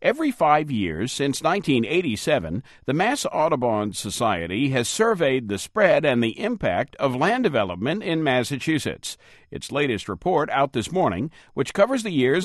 Every 5 years since 1987, the Mass Audubon Society has surveyed the spread and the impact of land development in Massachusetts. Its latest report, out this morning, which covers the years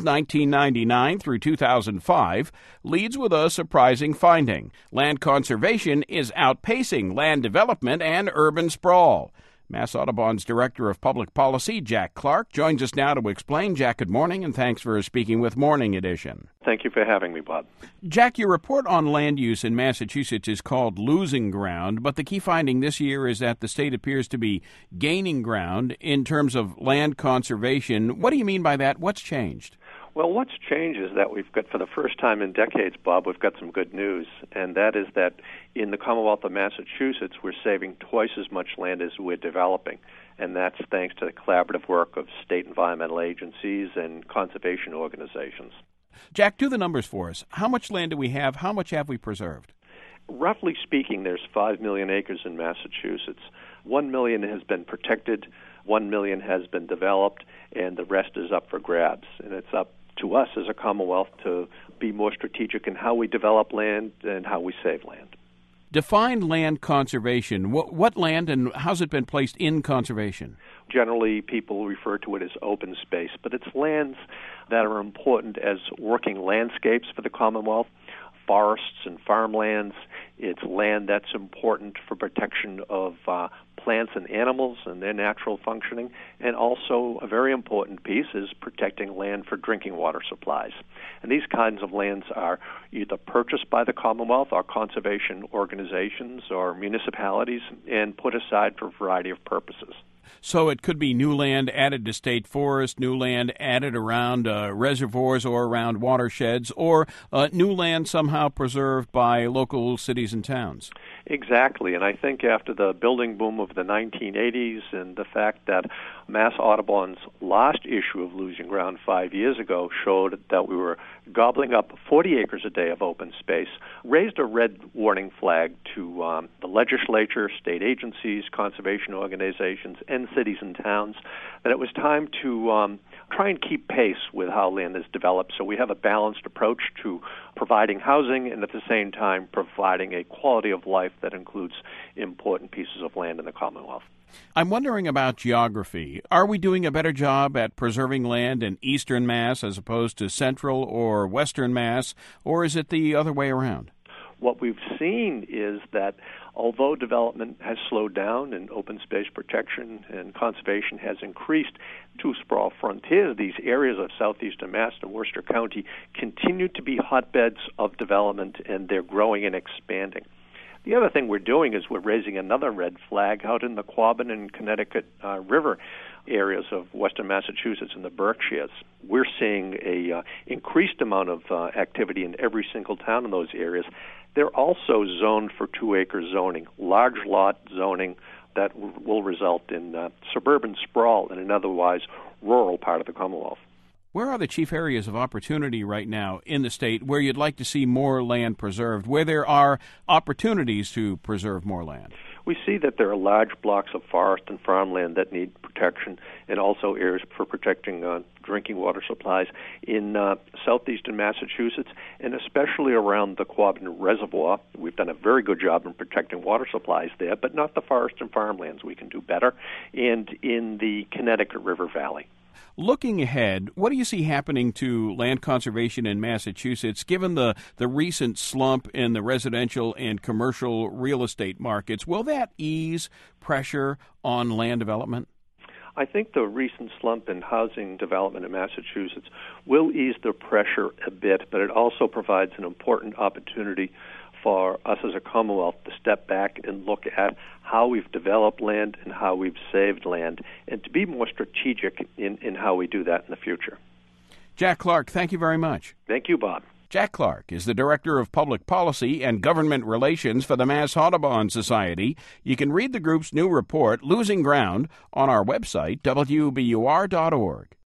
1999 through 2005, leads with a surprising finding. Land conservation is outpacing land development and urban sprawl. Mass Audubon's Director of Public Policy, Jack Clark, joins us now to explain. Jack, good morning, and thanks for speaking with Morning Edition. Thank you for having me, Bob. Jack, your report on land use in Massachusetts is called Losing Ground, but the key finding this year is that the state appears to be gaining ground in terms of land conservation. What do you mean by that? What's changed? Well, what's changed is that we've got, for the first time in decades, Bob, we've got some good news, and that is that in the Commonwealth of Massachusetts, we're saving twice as much land as we're developing, and that's thanks to the collaborative work of state environmental agencies and conservation organizations. Jack, do the numbers for us. How much land do we have? How much have we preserved? Roughly speaking, there's 5 million acres in Massachusetts. 1 million has been protected, 1 million has been developed, and the rest is up for grabs, and it's up to us as a Commonwealth to be more strategic in how we develop land and how we save land. Define land conservation. What land and how's it been placed in conservation? Generally, people refer to it as open space, but it's lands that are important as working landscapes for the Commonwealth, forests and farmlands. It's land that's important for protection of plants and animals and their natural functioning, and also a very important piece is protecting land for drinking water supplies. And these kinds of lands are either purchased by the Commonwealth or conservation organizations or municipalities and put aside for a variety of purposes. So it could be new land added to state forest, new land added around reservoirs or around watersheds, or new land somehow preserved by local cities and towns. Exactly, and I think after the building boom of the 1980s and the fact that Mass Audubon's last issue of Losing Ground 5 years ago showed that we were gobbling up 40 acres a day of open space, raised a red warning flag to the legislature, state agencies, conservation organizations, and cities and towns that it was time to try and keep pace with how land is developed so we have a balanced approach to providing housing and at the same time providing a quality of life that includes important pieces of land in the Commonwealth. I'm wondering about geography. Are we doing a better job at preserving land in eastern Mass as opposed to central or western Mass, or is it the other way around? What we've seen is that although development has slowed down and open space protection and conservation has increased, to sprawl frontiers, these areas of southeastern Mass and Worcester County continue to be hotbeds of development, and they're growing and expanding. The other thing we're doing is we're raising another red flag out in the Quabbin and Connecticut River areas of western Massachusetts and the Berkshires. We're seeing a increased amount of activity in every single town in those areas. They're also zoned for 2-acre zoning, large lot zoning that will result in suburban sprawl in an otherwise rural part of the Commonwealth. Where are the chief areas of opportunity right now in the state where you'd like to see more land preserved, where there are opportunities to preserve more land? We see that there are large blocks of forest and farmland that need protection, and also areas for protecting drinking water supplies in southeastern Massachusetts, and especially around the Quabbin Reservoir. We've done a very good job in protecting water supplies there, but not the forest and farmlands. We can do better, and in the Connecticut River Valley. Looking ahead, what do you see happening to land conservation in Massachusetts, given the recent slump in the residential and commercial real estate markets? Will that ease pressure on land development? I think the recent slump in housing development in Massachusetts will ease the pressure a bit, but it also provides an important opportunity for us as a Commonwealth to step back and look at how we've developed land and how we've saved land, and to be more strategic in how we do that in the future. Jack Clark, thank you very much. Thank you, Bob. Jack Clark is the Director of Public Policy and Government Relations for the Mass Audubon Society. You can read the group's new report, Losing Ground, on our website, WBUR.org.